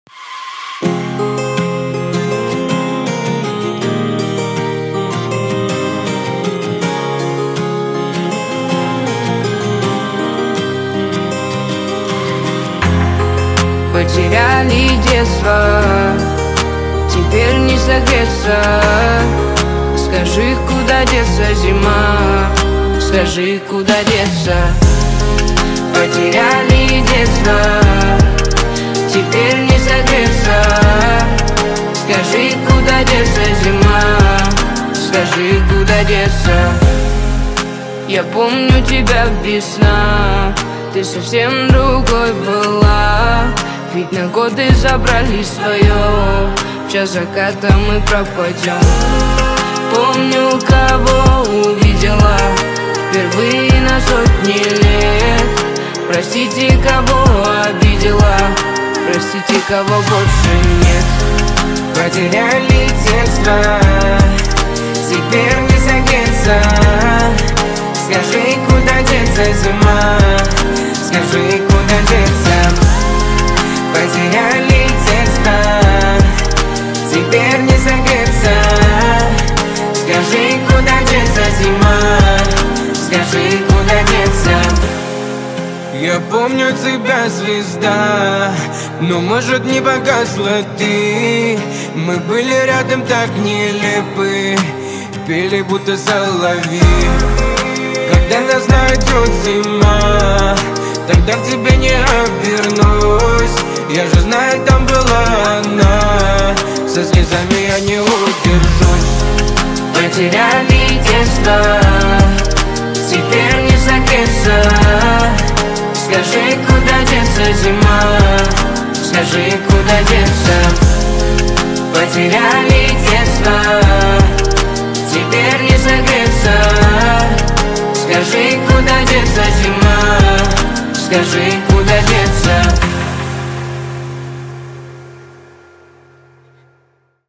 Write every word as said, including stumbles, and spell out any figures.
Потеряли детство, теперь не согреться. Скажи, куда деться, зима? Скажи, куда деться? Потеряли детство, теперь не согреться. Скажи, куда деться, зима? Скажи, куда деться? Я помню тебя, весна, ты совсем другой была. Ведь на годы забрали свое, в час заката мы пропадем. Помню, кого увидела впервые на сотни лет. Простите, кого обидела, простите, кого больше нет. Потеряли детство, теперь не согреться. Скажи, куда деться, зима? Скажи, куда деться? Потеряли детство, теперь не согреться. Скажи, куда деться, зима? Скажи, куда деться? Я помню тебя, звезда, но может не погасла ты. Мы были рядом так нелепы, пели будто соловьи. Когда нас найдет зима, тогда к тебе не обернусь. Я же знаю, там была она, со слезами я не удержусь. Потеряли детство, теперь не согреться. Скажи, куда деться, зима? Скажи, куда деться? Потеряли детство, теперь не согреться. Скажи, куда деться, зима? Скажи, куда деться?